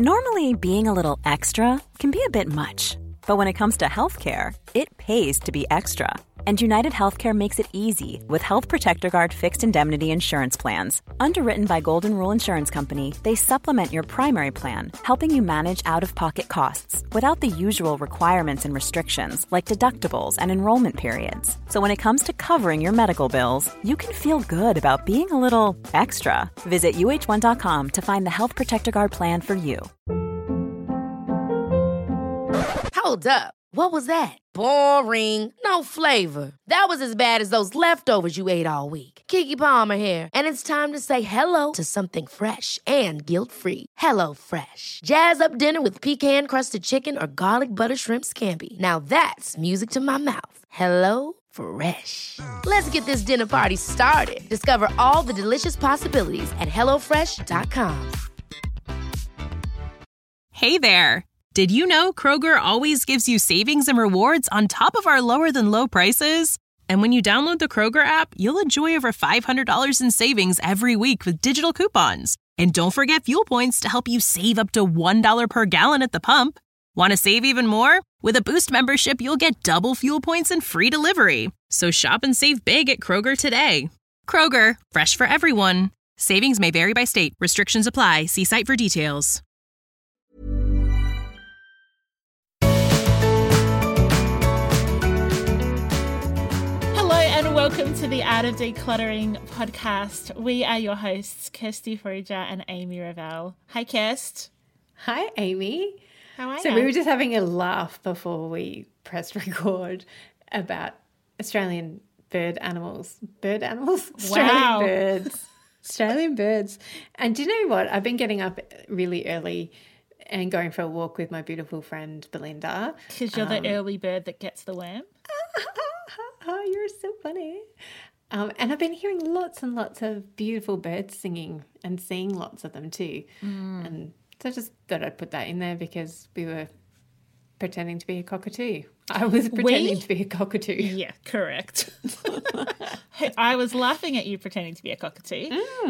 Normally, being a little extra can be a bit much, but when it comes to healthcare, it pays to be extra. And United Healthcare makes it easy with Health Protector Guard fixed indemnity insurance plans. Underwritten by Golden Rule Insurance Company, they supplement your primary plan, helping you manage out-of-pocket costs without the usual requirements and restrictions like deductibles and enrollment periods. So when it comes to covering your medical bills, you can feel good about being a little extra. Visit uh1.com to find the Health Protector Guard plan for you. Hold up. What was that? Boring. No flavor. That was as bad as those leftovers you ate all week. Keke Palmer here, and it's time to say hello to something fresh and guilt-free. Hello Fresh. Jazz up dinner with pecan-crusted chicken or garlic butter shrimp scampi. Now that's music to my mouth. Hello Fresh. Let's get this dinner party started. Discover all the delicious possibilities at hellofresh.com. Hey there. Did you know Kroger always gives you savings and rewards on top of our lower-than-low prices? And when you download the Kroger app, you'll enjoy over $500 in savings every week with digital coupons. And don't forget fuel points to help you save up to $1 per gallon at the pump. Want to save even more? With a Boost membership, you'll get double fuel points and free delivery. So shop and save big at Kroger today. Kroger, fresh for everyone. Savings may vary by state. Restrictions apply. See site for details. And welcome to the Art of Decluttering podcast. We are your hosts, Kirsty Fruja and Amy Revell. Hi, Kirst. Hi, Amy. How are you? So we were just having a laugh before we pressed record about Australian animals. Wow. Australian birds. And do you know what? I've been getting up really early and going for a walk with my beautiful friend Belinda. Because you're the early bird that gets the worm. Oh, you're so funny. And I've been hearing lots and lots of beautiful birds singing and seeing lots of them too. And so I just thought I'd put that in there because we were pretending to be a cockatoo. I was pretending to be a cockatoo. Yeah, correct. I was laughing at you pretending to be a cockatoo.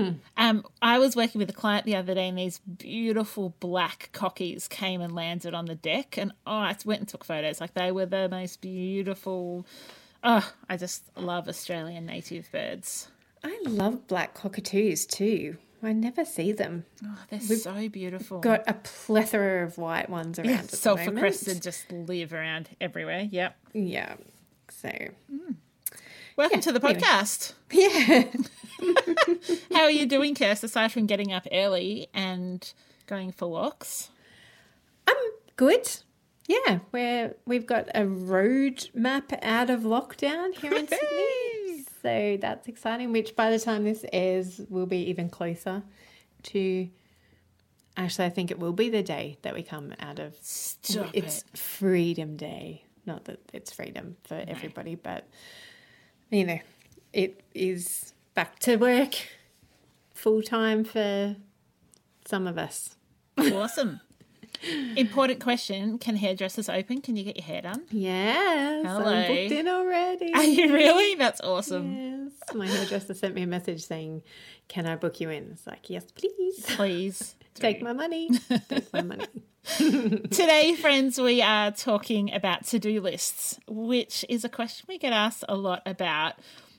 I was working with a client the other day and these beautiful black cockies came and landed on the deck and I went and took photos. Like they were the most beautiful. Oh, I just love Australian native birds. I love black cockatoos too. I never see them. Oh, they're so beautiful. Got a plethora of white ones around at the moment. Sulphur-crested just live around everywhere. Yep. Yeah. So. Welcome to the podcast. Yeah. How are you doing, Kirst, aside from getting up early and going for walks? I'm good. Yeah, we've got a road map out of lockdown here in Sydney. So that's exciting, which by the time this airs will be even closer to... Actually, I think it will be the day that we come out of... It's Freedom Day. Not that it's freedom for everybody, but, you know, it is back to work full-time for some of us. Awesome. Important question. Can hairdressers open? Can you get your hair done? Yes. Hello. I'm booked in already. Are you really? That's awesome. Yes. My hairdresser sent me a message saying, can I book you in? It's like, yes, please. Please. Take my money. Take my money. Today, friends, we are talking about to-do lists, which is a question we get asked a lot about.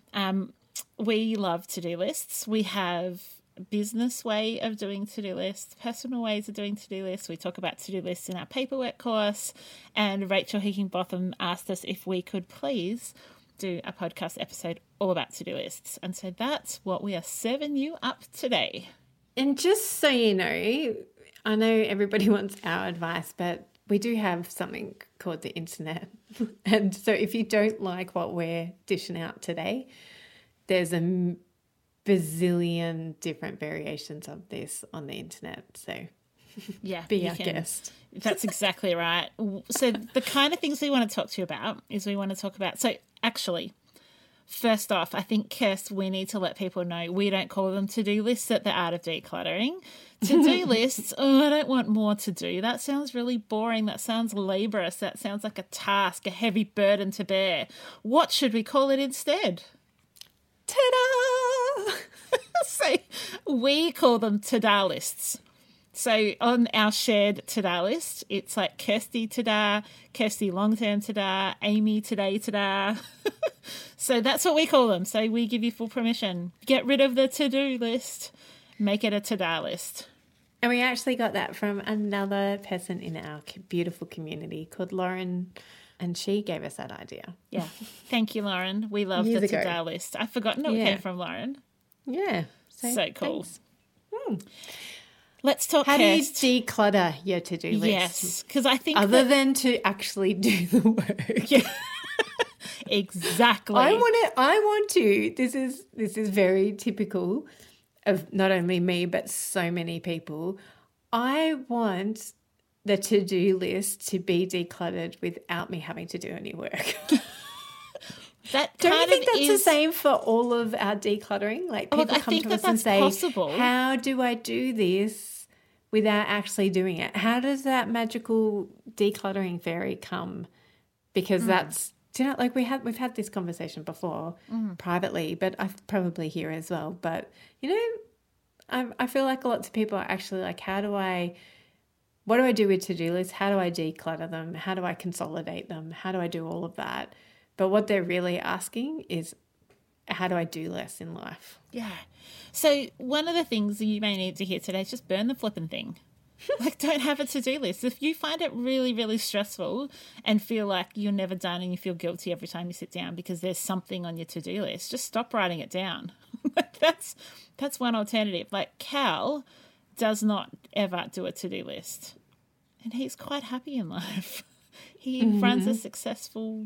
We love to-do lists. We have business way of doing to-do lists, personal ways of doing to-do lists. We talk about to-do lists in our paperwork course, and Rachel Higginbotham asked us if we could please do a podcast episode all about to-do lists. And so that's what we are serving you up today. And just so you know, I know everybody wants our advice, but we do have something called the internet. And so if you don't like what we're dishing out today, there's a bazillion different variations of this on the internet. So yeah, be our guest. That's exactly right. So the kind of things we want to talk to you about is we want to talk about, so actually, first off, I think, Kirst, we need to let people know we don't call them to-do lists at the Art of Decluttering. To-do lists, I don't want more to do. That sounds really boring. That sounds laborious. That sounds like a task, a heavy burden to bear. What should we call it instead? Ta-da! So we call them to-do lists. So on our shared to-do list, it's like Kirsty to-do, Kirsty long-term to-do, Amy today to-do. So that's what we call them. So we give you full permission. Get rid of the to-do list. Make it a to-do list. And we actually got that from another person in our beautiful community called Lauren, and she gave us that idea. Yeah. Thank you, Lauren. We love the to-do list. I've forgotten it came from Lauren. Yeah. So cool. Let's talk How do you declutter your to-do list? Yes, because I think other than to actually do the work. Yeah. Exactly. I want to. This is very typical of not only me but so many people. I want the to-do list to be decluttered without me having to do any work. Don't you think that's the same for all of our decluttering? Like people come to us and say, possible. How do I do this without actually doing it? How does that magical decluttering fairy come? Because that's, do you know, like we've had this conversation before privately, but I probably here as well. But, you know, I feel like lots of people are actually like, what do I do with to-do lists? How do I declutter them? How do I consolidate them? How do I do all of that? But what they're really asking is, how do I do less in life? Yeah. So one of the things you may need to hear today is just burn the flipping thing. Like, don't have a to-do list. If you find it really, really stressful and feel like you're never done and you feel guilty every time you sit down because there's something on your to-do list, just stop writing it down. That's one alternative. Like Cal does not ever do a to-do list. And he's quite happy in life. He runs a successful,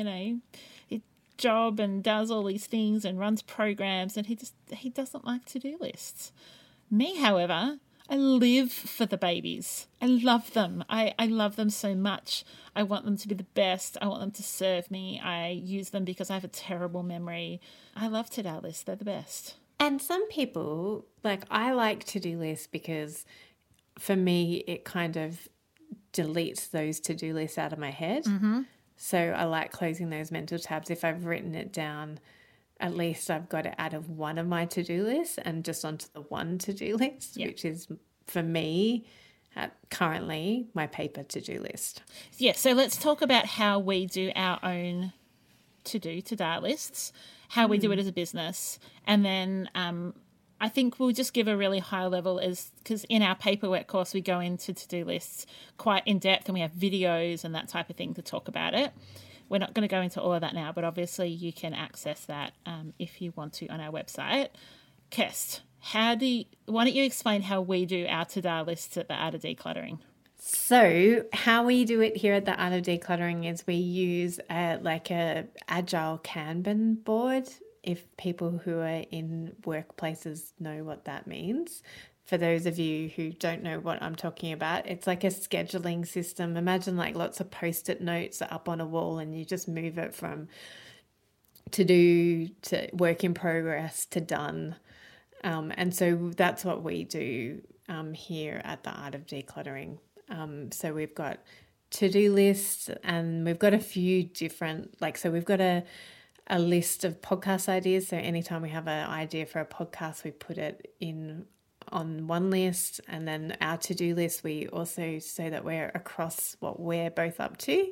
job and does all these things and runs programs, and he doesn't like to-do lists. Me, however, I live for the babies. I love them. I love them so much. I want them to be the best. I want them to serve me. I use them because I have a terrible memory. I love to-do lists. They're the best. And some people, like I like to-do lists because for me it kind of deletes those to-do lists out of my head. Mm-hmm. So I like closing those mental tabs. If I've written it down, at least I've got it out of one of my to-do lists and just onto the one to-do list, which is for me currently my paper to-do list. Yeah, so let's talk about how we do our own to-do lists, how we do it as a business, and then I think we'll just give a really high level because in our paperwork course we go into to-do lists quite in depth and we have videos and that type of thing to talk about it. We're not going to go into all of that now, but obviously you can access that if you want to on our website. Kirst, why don't you explain how we do our to-do lists at the Art of Decluttering? So how we do it here at the Art of Decluttering is we use a agile Kanban board. If people who are in workplaces know what that means. For those of you who don't know what I'm talking about, it's like a scheduling system. Imagine like lots of Post-it notes up on a wall and you just move it from to do to work in progress to done. And so that's what we do here at the Art of Decluttering. So we've got to-do lists and we've got a few different, so we've got a list of podcast ideas. So anytime we have an idea for a podcast, we put it in on one list, and then our to-do list, we also, so that we're across what we're both up to,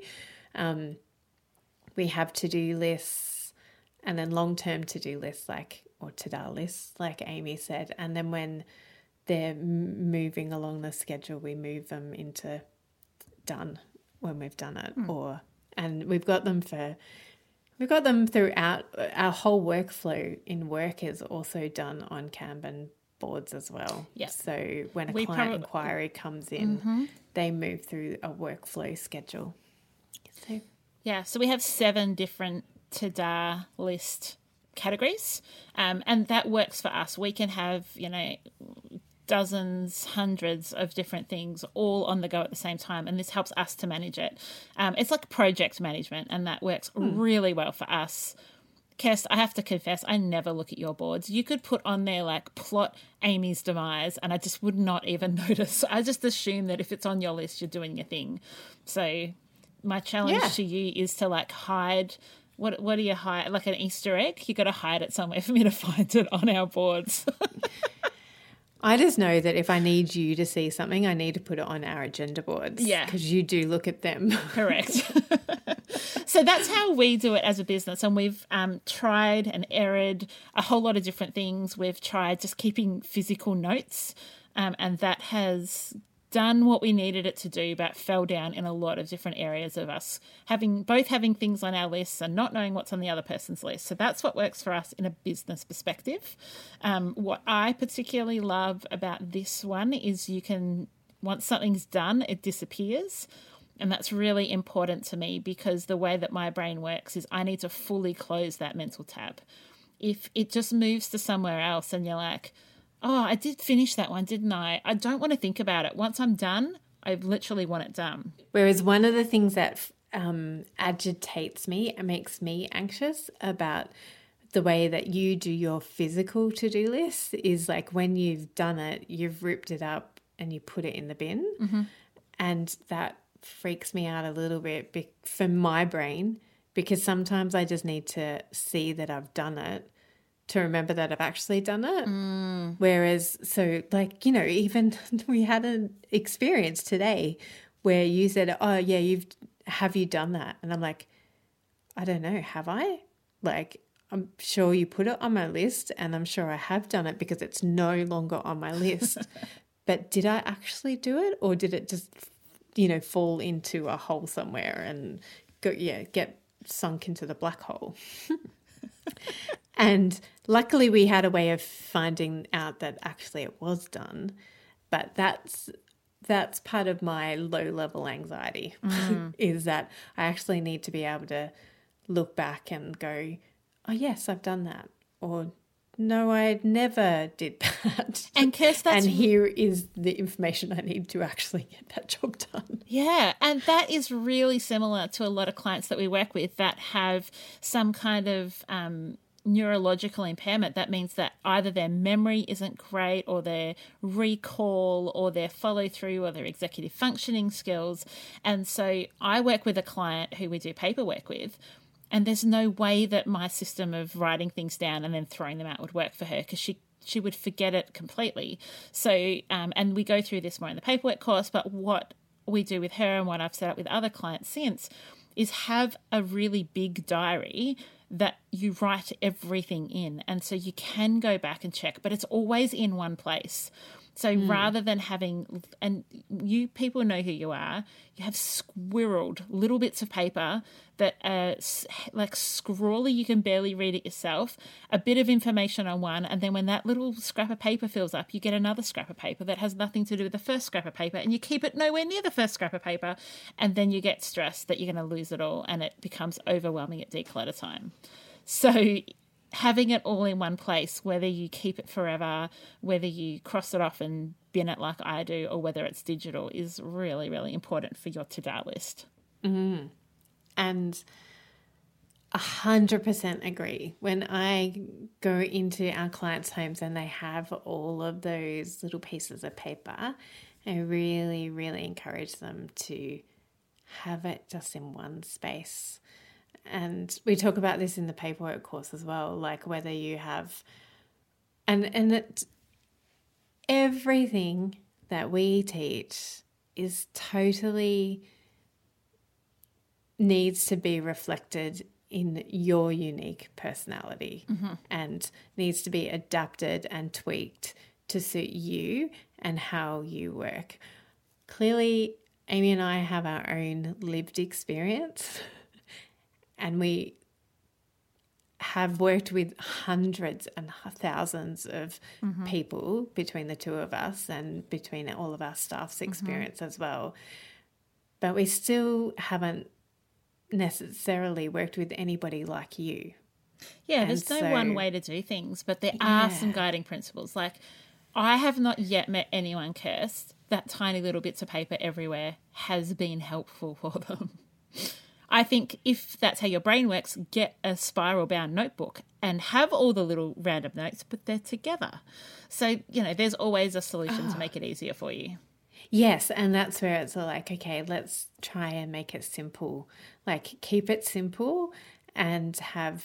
we have to-do lists and then long-term to-do lists or to-do lists, like Amy said. And then when they're moving along the schedule, we move them into done when we've done it. And we've got them throughout. Our whole workflow in work is also done on Kanban boards as well. Yeah. So when a client inquiry comes in, they move through a workflow schedule. So we have 7 different to-do list categories, and that works for us. We can have, dozens, hundreds of different things all on the go at the same time, and this helps us to manage it. It's like project management, and that works really well for us. Kirst, I have to confess, I never look at your boards. You could put on there plot Amy's demise, and I just would not even notice. I just assume that if it's on your list, you're doing your thing. So my challenge to you is to hide. What do you hide? Like an Easter egg? You got to hide it somewhere for me to find it on our boards. I just know that if I need you to see something, I need to put it on our agenda boards. Yeah. Because you do look at them. Correct. So that's how we do it as a business. And we've tried and erred a whole lot of different things. We've tried just keeping physical notes, and that has done what we needed it to do, but fell down in a lot of different areas of us having things on our lists and not knowing what's on the other person's list. So that's what works for us in a business perspective. What I particularly love about this one is once something's done, it disappears. And that's really important to me because the way that my brain works is I need to fully close that mental tab. If it just moves to somewhere else and you're like, oh, I did finish that one, didn't I? I don't want to think about it. Once I'm done, I literally want it done. Whereas one of the things that agitates me and makes me anxious about the way that you do your physical to-do list is like when you've done it, you've ripped it up and you put it in the bin. Mm-hmm. And that freaks me out a little bit for my brain because sometimes I just need to see that I've done it to remember that I've actually done it. Whereas, so like, even we had an experience today where you said, oh yeah, have you done that? And I'm like, I don't know, have I? Like, I'm sure you put it on my list and I'm sure I have done it because it's no longer on my list. But did I actually do it or did it just, fall into a hole somewhere and get sunk into the black hole? And luckily we had a way of finding out that actually it was done. But that's part of my low-level anxiety is that I actually need to be able to look back and go, oh, yes, I've done that. Or, no, I never did that. And Kirst, and here is the information I need to actually get that job done. Yeah, and that is really similar to a lot of clients that we work with that have some kind of neurological impairment. That means that either their memory isn't great or their recall or their follow through or their executive functioning skills. And so I work with a client who we do paperwork with, and there's no way that my system of writing things down and then throwing them out would work for her because she would forget it completely. So, and we go through this more in the paperwork course, but what we do with her and what I've set up with other clients since is have a really big diary that you write everything in. And so you can go back and check, but it's always in one place. So rather than having, and you people know who you are, you have squirreled little bits of paper that are like scrawly, you can barely read it yourself, a bit of information on one, and then when that little scrap of paper fills up, you get another scrap of paper that has nothing to do with the first scrap of paper, and you keep it nowhere near the first scrap of paper, and then you get stressed that you're going to lose it all, and it becomes overwhelming at declutter time. So having it all in one place, whether you keep it forever, whether you cross it off and bin it like I do, or whether it's digital, is really, really important for your to-do list. Mm. And 100% agree. When I go into our clients' homes and they have all of those little pieces of paper, I really, really encourage them to have it just in one space. And we talk about this in the paperwork course as well, like whether you have, and it, everything that we teach is totally needs to be reflected in your unique personality and needs to be adapted and tweaked to suit you and how you work. Clearly, Amy and I have our own lived experience. And we have worked with hundreds and thousands of people between the two of us and between all of our staff's experience as well. But we still haven't necessarily worked with anybody like you. Yeah, and there's no one way to do things, but there are some guiding principles. Like, I have not yet met anyone, Kirst, that tiny little bits of paper everywhere has been helpful for them. I think if that's how your brain works, get a spiral-bound notebook and have all the little random notes, but they're together. So, there's always a solution to make it easier for you. Yes, and that's where it's like, okay, let's try and make it simple. Like, keep it simple and have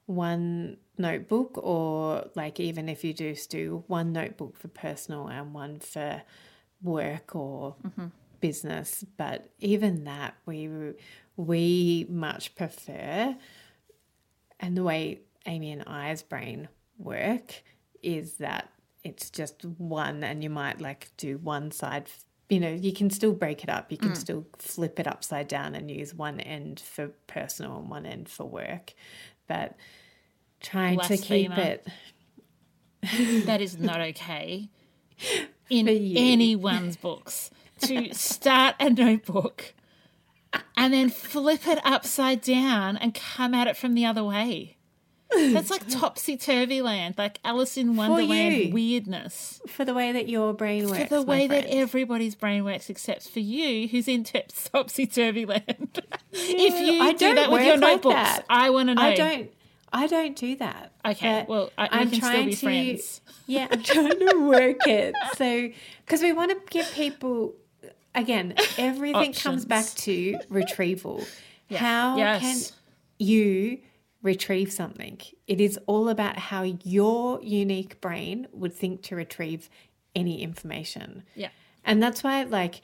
one notebook, or like even if you just do one notebook for personal and one for work or business. But even that, we much prefer, and the way Amy and I's brain work is that it's just one, and you might like do one side, you know, you can still break it up. You can still flip it upside down and use one end for personal and one end for work. But trying to keep it. That is not okay in anyone's books to start a notebook and then flip it upside down and come at it from the other way. That's like topsy-turvy land, like Alice in Wonderland weirdness. For the way that your brain works. For the way that everybody's brain works, except for you, who's in topsy-turvy land. If you do that with your notebooks, I want to know. I don't do that. Okay, well, we can still be friends. Yeah, I'm trying to work it. So, because we want to give people, again, everything comes back to retrieval. Yeah. How can you retrieve something? It is all about how your unique brain would think to retrieve any information. Yeah. And that's why, like,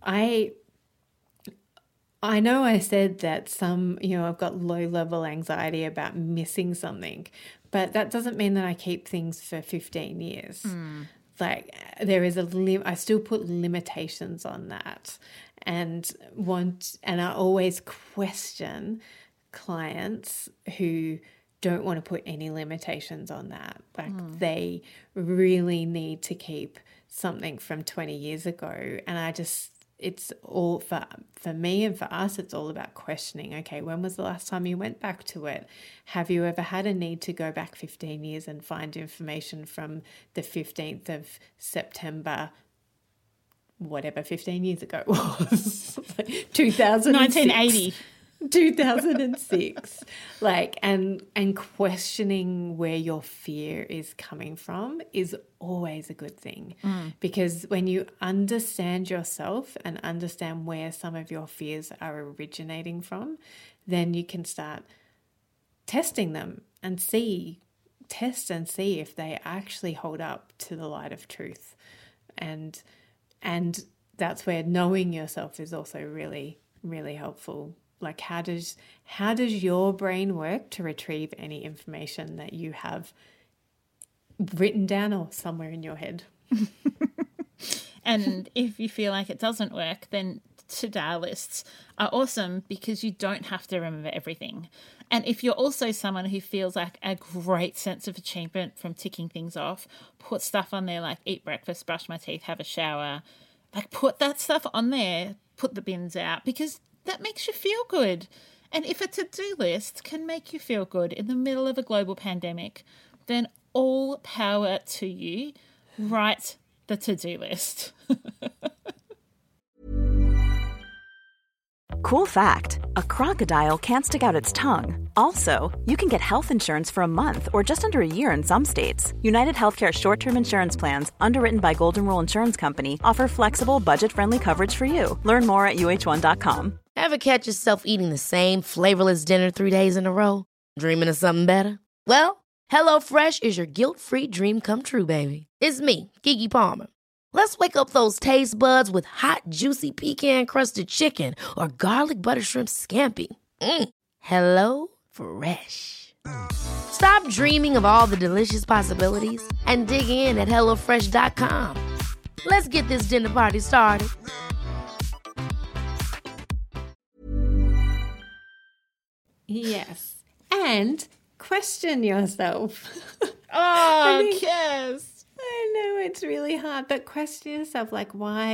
I know I said that I've got low-level anxiety about missing something, but that doesn't mean that I keep things for 15 years. Like, there is I still put limitations on that, and I always question clients who don't want to put any limitations on that. Like, they really need to keep something from 20 years ago, and it's all for me and for us, it's all about questioning. Okay, when was the last time you went back to it? Have you ever had a need to go back 15 years and find information from the 15th of September, whatever 15 years ago was, 1980. 2006, like, and questioning where your fear is coming from is always a good thing, because when you understand yourself and understand where some of your fears are originating from, then you can start testing them and see if they actually hold up to the light of truth, and that's where knowing yourself is also really, really helpful. Like, how does your brain work to retrieve any information that you have written down or somewhere in your head? And if you feel like it doesn't work, then to-do lists are awesome because you don't have to remember everything. And if you're also someone who feels like a great sense of achievement from ticking things off, put stuff on there like eat breakfast, brush my teeth, have a shower. Like, put that stuff on there, put the bins out, because that makes you feel good. And if a to-do list can make you feel good in the middle of a global pandemic, then all power to you. Write the to-do list. Cool fact, a crocodile can't stick out its tongue. Also, you can get health insurance for a month or just under a year in some states. United Healthcare short-term insurance plans, underwritten by Golden Rule Insurance Company, offer flexible, budget-friendly coverage for you. Learn more at uh1.com. Ever catch yourself eating the same flavorless dinner 3 days in a row? Dreaming of something better? Well, HelloFresh is your guilt-free dream come true, baby. It's me, Keke Palmer. Let's wake up those taste buds with hot, juicy pecan-crusted chicken or garlic butter shrimp scampi. Hello Fresh. Stop dreaming of all the delicious possibilities and dig in at HelloFresh.com. Let's get this dinner party started. Yes. And question yourself. Yes. I know it's really hard, but question yourself, like,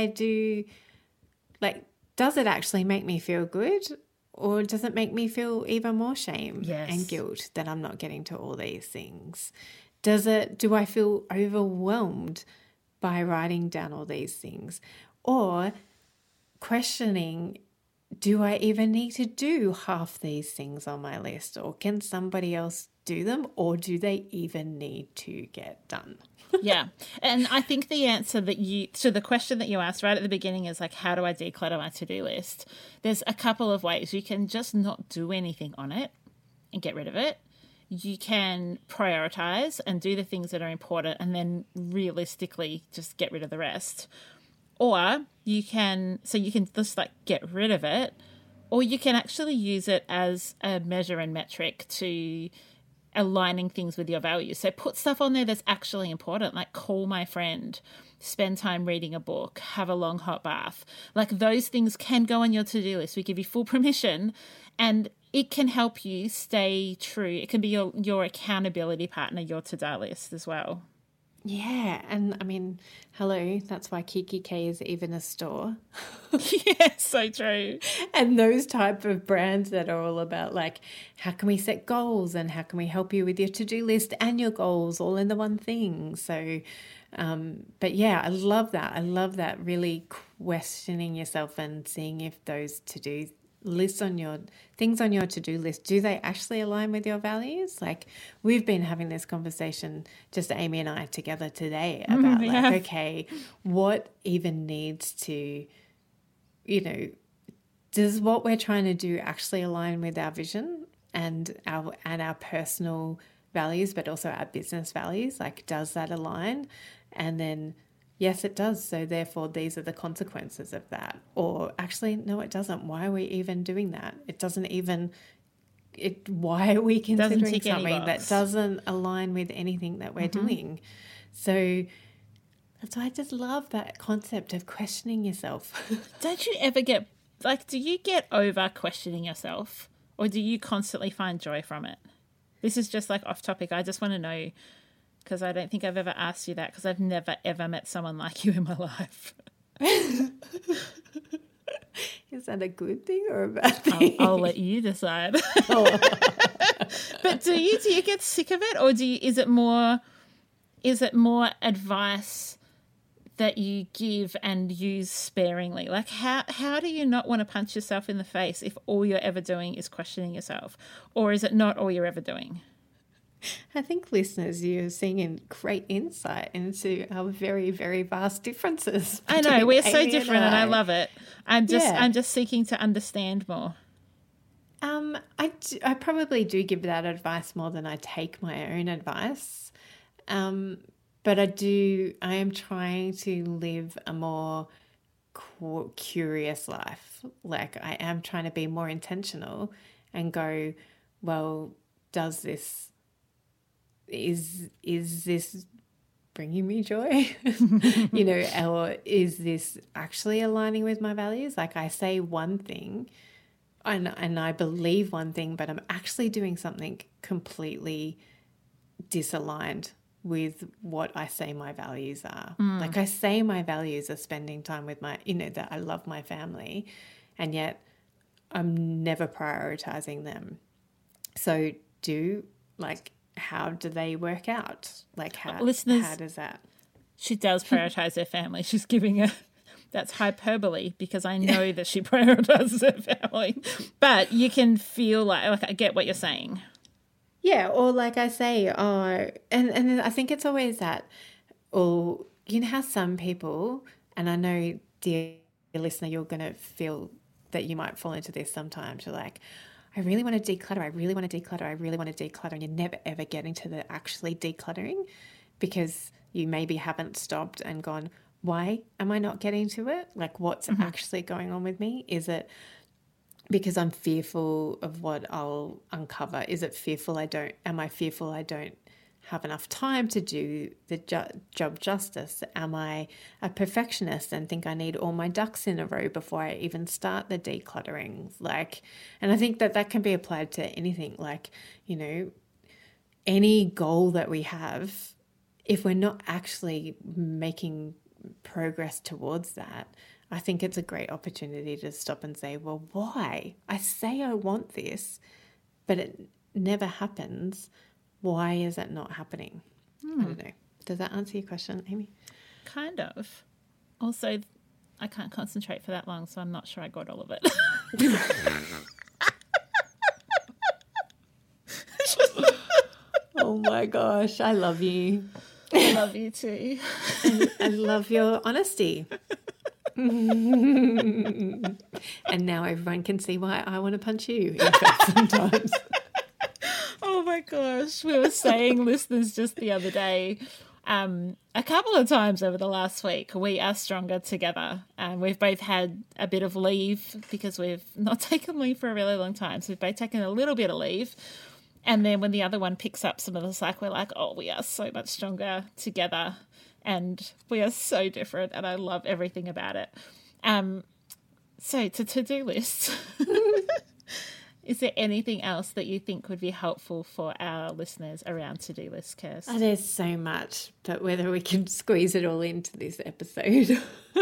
does it actually make me feel good? Or does it make me feel even more shame and guilt that I'm not getting to all these things? Do I feel overwhelmed by writing down all these things? Or questioning, do I even need to do half these things on my list? Or can somebody else do them? Or do they even need to get done? Yeah. And I think the answer to the question that you asked right at the beginning is like, how do I declutter my to-do list? There's a couple of ways. You can just not do anything on it and get rid of it. you can prioritize and do the things that are important and then realistically just get rid of the rest. Or you can just like get rid of it, or you can actually use it as a measure and metric to aligning things with your values. So put stuff on there that's actually important, like call my friend, spend time reading a book, have a long hot bath. Like those things can go on your to-do list. We give you full permission, and it can help you stay true. It can be your accountability partner, your to-do list as well. Yeah, and I mean, hello, that's why Kiki K is even a store. Yeah, so true. And those type of brands that are all about like, how can we set goals and how can we help you with your to-do list and your goals all in the one thing. So, but yeah, I love that. I love that, really questioning yourself and seeing if those to-do lists on your things on your to-do list, do they actually align with your values? Like we've been having this conversation, just Amy and I together today, about like, okay, what even needs to, does what we're trying to do actually align with our vision and our personal values, but also our business values? Like, does that align? And then yes, it does. So therefore, these are the consequences of that. Or actually, no, it doesn't. Why are we even doing that? It doesn't even. Why are we considering something that doesn't align with anything that we're doing? So that's why I just love that concept of questioning yourself. Don't you ever get do you get over questioning yourself, or do you constantly find joy from it? This is just like off topic. I just want to know, because I don't think I've ever asked you that, because I've never, ever met someone like you in my life. Is that a good thing or a bad thing? I'll let you decide. But do you get sick of it, or is it more advice that you give and use sparingly? Like how do you not want to punch yourself in the face if all you're ever doing is questioning yourself? Or is it not all you're ever doing? I think, listeners, you're seeing a great insight into our very, very vast differences. I know, we're so different and I love it. I'm just seeking to understand more. I probably do give that advice more than I take my own advice. But I am trying to live a more curious life. Like I am trying to be more intentional and go, well, is this bringing me joy? Or is this actually aligning with my values? Like I say one thing and I believe one thing, but I'm actually doing something completely disaligned with what I say my values are. Like I say my values are spending time with that I love my family, and yet I'm never prioritizing them. So how do they work out? Like how does that? She does prioritize her family. She's giving that's hyperbole, because I know that she prioritizes her family. But you can feel like I get what you're saying. Yeah, or like I say, and I think it's always that, or you know how some people, and I know, dear listener, you're going to feel that you might fall into this sometimes. You're like, I really want to declutter, I really want to declutter, I really want to declutter, and you're never ever getting to the actually decluttering because you maybe haven't stopped and gone, why am I not getting to it? Like what's actually going on with me? Is it because I'm fearful of what I'll uncover? Is it fearful am I fearful I don't have enough time to do the job justice? Am I a perfectionist and think I need all my ducks in a row before I even start the decluttering? And I think that can be applied to anything, any goal that we have. If we're not actually making progress towards that, I think it's a great opportunity to stop and say, well, why? I say I want this, but it never happens. Why is it not happening? I don't know. Does that answer your question, Amy? Kind of. Also, I can't concentrate for that long, so I'm not sure I got all of it. Oh my gosh, I love you. I love you too. I love your honesty. And now everyone can see why I want to punch you in the face sometimes. Oh Oh my gosh. We were saying, listeners, just the other day, a couple of times over the last week, we are stronger together. We've both had a bit of leave because we've not taken leave for a really long time. So we've both taken a little bit of leave. And then when the other one picks up some of the slack, we're like, oh, we are so much stronger together. And we are so different. And I love everything about it. So to-do lists. Is there anything else that you think would be helpful for our listeners around to-do lists, Kirst? Oh, there's so much, but whether we can squeeze it all into this episode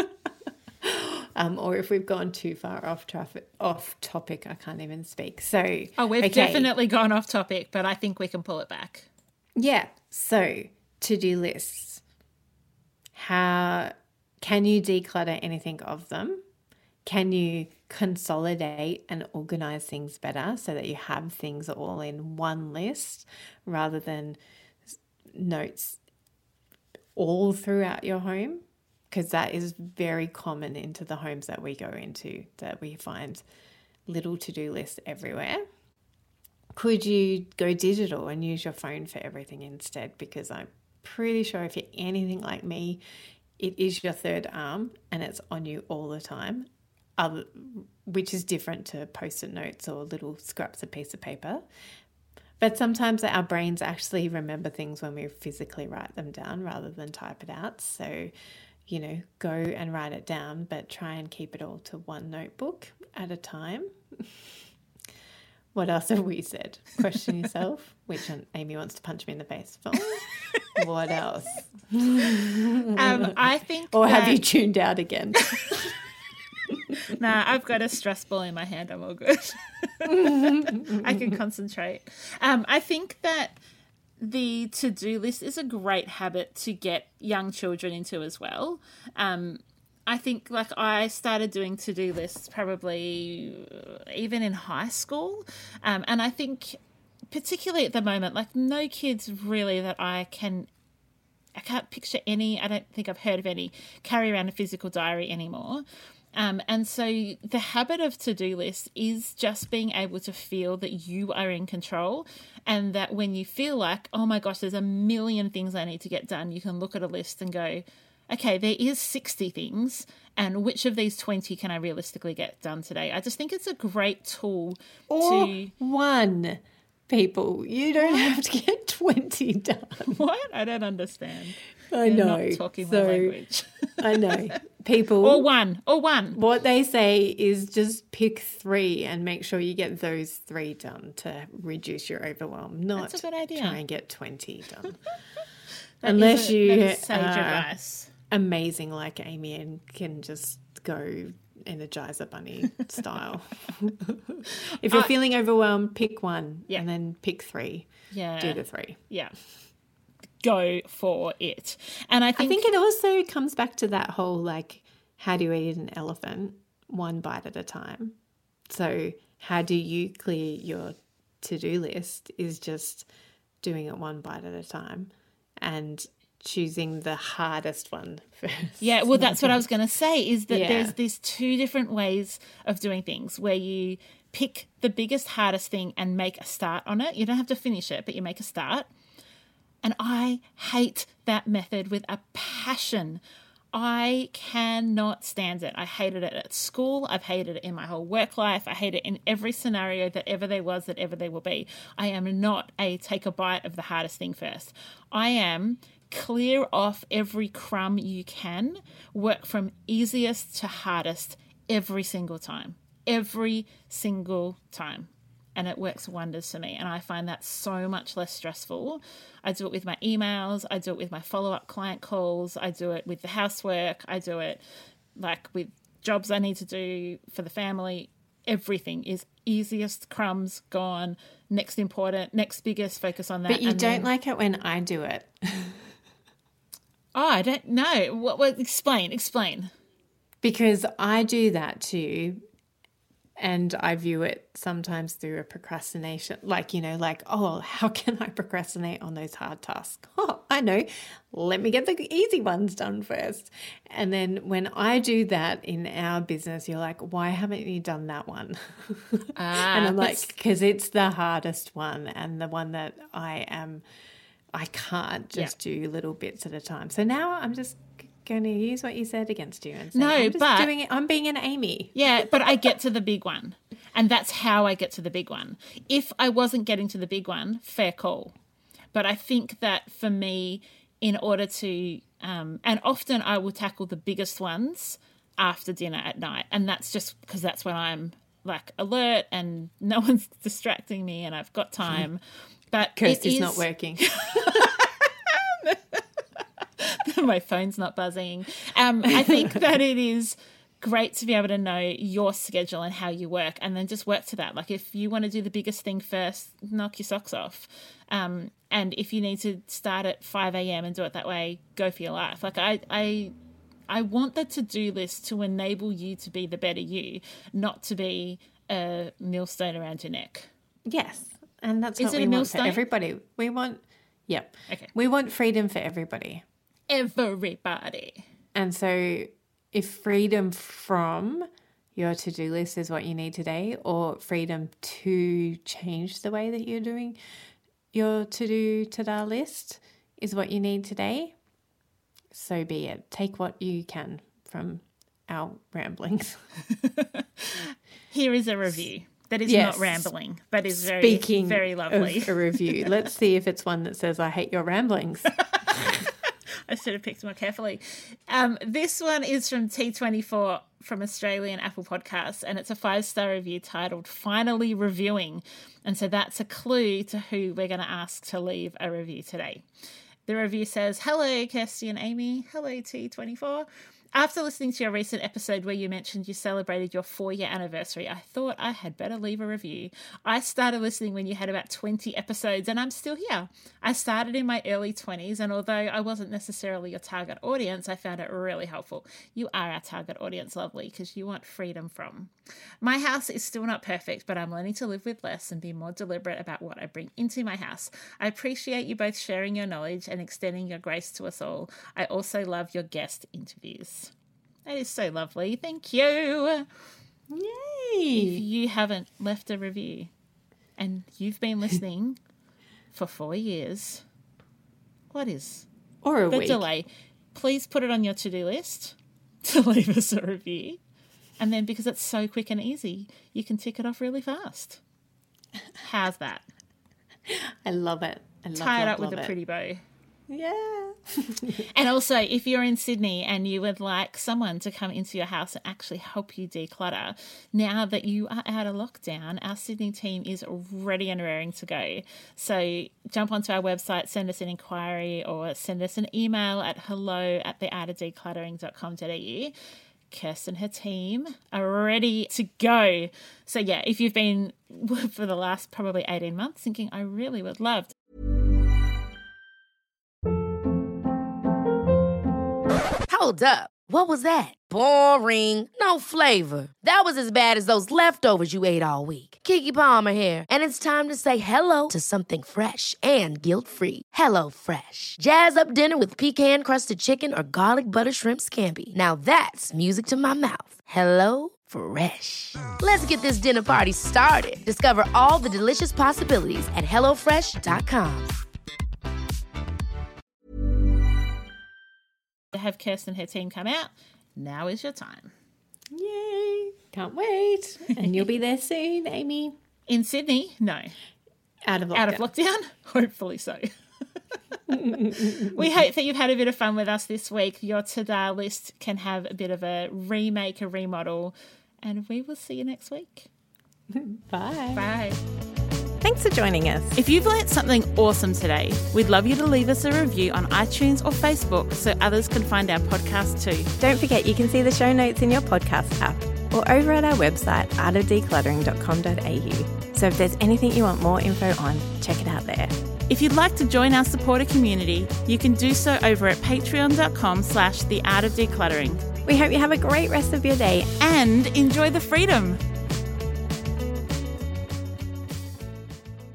or if we've gone too far off topic, I can't even speak. So, we've definitely gone off topic, but I think we can pull it back. Yeah. So, to-do lists. How can you declutter anything of them? Can you consolidate and organize things better so that you have things all in one list rather than notes all throughout your home? Because that is very common into the homes that we go into, that we find little to-do lists everywhere. Could you go digital and use your phone for everything instead? Because I'm pretty sure if you're anything like me, it is your third arm and it's on you all the time. Which is different to Post-it notes or little scraps of piece of paper. But sometimes our brains actually remember things when we physically write them down rather than type it out. So, go and write it down, but try and keep it all to one notebook at a time. What else have we said? Question yourself, which Amy wants to punch me in the face for. What else? I think Or have you tuned out again? Nah, I've got a stress ball in my hand. I'm all good. I can concentrate. I think that the to-do list is a great habit to get young children into as well. I think I started doing to-do lists probably even in high school. And I think particularly at the moment, no kids really that I can't picture any, I don't think I've heard of any, carry around a physical diary anymore. And so the habit of to-do lists is just being able to feel that you are in control, and that when you feel like, oh my gosh, there's a million things I need to get done, you can look at a list and go, okay, there is 60 things, and which of these 20 can I realistically get done today? I just think it's a great tool to... one. People, you don't have to get 20 done. What? I don't understand. I know. You're not talking my language. I know. People. Or one. What they say is just pick 3 and make sure you get those 3 done to reduce your overwhelm. Not That's a good idea. Try and get 20 done. Unless you sage advice. Amazing like Amy and can just go Energizer Bunny style. If you're feeling overwhelmed, pick 1 and then pick 3. Yeah. Do the 3. Yeah. Go for it. And I think it also comes back to that whole how do you eat an elephant? One bite at a time. So how do you clear your to-do list is just doing it one bite at a time and choosing the hardest one first. Yeah, well, that's what I was going to say is that there's these 2 different ways of doing things where you pick the biggest, hardest thing and make a start on it. You don't have to finish it, but you make a start. And I hate that method with a passion. I cannot stand it. I hated it at school. I've hated it in my whole work life. I hate it in every scenario that ever there was, that ever there will be. I am not a take a bite of the hardest thing first. I am clear off every crumb you can, work from easiest to hardest every single time. Every single time. And it works wonders for me. And I find that so much less stressful. I do it with my emails. I do it with my follow-up client calls. I do it with the housework. I do it with jobs I need to do for the family. Everything is easiest, crumbs, gone, next important, next biggest, focus on that. But you don't like it when I do it. Oh, I don't know. What explain. Because I do that too. And I view it sometimes through a procrastination, oh, how can I procrastinate on those hard tasks? Oh, I know. Let me get the easy ones done first. And then when I do that in our business, you're like, why haven't you done that one? And I'm like, because it's the hardest one and the one that I can't just do little bits at a time. So now I'm just going to use what you said against you and say, I'm being an Amy. Yeah, but I get to the big one. And that's how I get to the big one. If I wasn't getting to the big one, fair call. But I think that for me, in order to, and often I will tackle the biggest ones after dinner at night. And that's just because that's when I'm like alert and no one's distracting me and I've got time. But Kirsty's not working. My phone's not buzzing. I think that it is great to be able to know your schedule and how you work and then just work to that. Like if you want to do the biggest thing first, knock your socks off. And if you need to start at 5 a.m. and do it that way, go for your life. Like I want the to-do list to enable you to be the better you, not to be a millstone around your neck. Yes. And that's what we want for everybody. We want freedom for everybody. Everybody. And so if freedom from your to-do list is what you need today, or freedom to change the way that you're doing your to-do list is what you need today, so be it. Take what you can from our ramblings. Here is a review. That is not rambling, but is very, very lovely. Of a review, let's see if it's one that says, I hate your ramblings. I should have picked more carefully. This one is from T24 from Australian Apple Podcasts, and it's a 5-star review titled Finally Reviewing. And so that's a clue to who we're going to ask to leave a review today. The review says, hello, Kirsty and Amy. Hello, T24. After listening to your recent episode where you mentioned you celebrated your 4-year anniversary, I thought I had better leave a review. I started listening when you had about 20 episodes and I'm still here. I started in my early 20s and although I wasn't necessarily your target audience, I found it really helpful. You are our target audience, lovely, because you want freedom from. My house is still not perfect, but I'm learning to live with less and be more deliberate about what I bring into my house. I appreciate you both sharing your knowledge and extending your grace to us all. I also love your guest interviews. That is so lovely. Thank you. Yay. If you haven't left a review and you've been listening for 4 years, what is or a the week delay? Please put it on your to-do list to leave us a review. And then because it's so quick and easy, you can tick it off really fast. How's that? I love it. Tie it up with a pretty bow. Yeah. And also, if you're in Sydney and you would like someone to come into your house and actually help you declutter, now that you are out of lockdown, our Sydney team is ready and raring to go. So jump onto our website, send us an inquiry or send us an email at hello@theartofdecluttering.com.au. Kirsten and her team are ready to go. So yeah, if you've been for the last probably 18 months thinking, I really would love to. Hold up. What was that? Boring. No flavor. That was as bad as those leftovers you ate all week. Keke Palmer here. And it's time to say hello to something fresh and guilt-free. Hello Fresh. Jazz up dinner with pecan-crusted chicken or garlic butter shrimp scampi. Now that's music to my mouth. Hello Fresh. Let's get this dinner party started. Discover all the delicious possibilities at HelloFresh.com. To have Kirsten and her team come out, now is your time. Yay. Can't wait. And you'll be there soon, Amy. In Sydney? No. Out of lockdown? Hopefully so. We hope that you've had a bit of fun with us this week. Your to-do list can have a bit of a remake, a remodel, and we will see you next week. Bye. Bye. Thanks for joining us. If you've learnt something awesome today, we'd love you to leave us a review on iTunes or Facebook so others can find our podcast too. Don't forget you can see the show notes in your podcast app or over at our website, artofdecluttering.com.au. So if there's anything you want more info on, check it out there. If you'd like to join our supporter community, you can do so over at patreon.com/theartofdecluttering. We hope you have a great rest of your day and enjoy the freedom.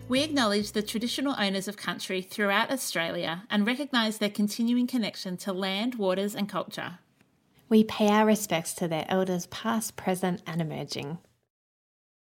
We acknowledge the traditional owners of country throughout Australia and recognise their continuing connection to land, waters and culture. We pay our respects to their elders past, present and emerging.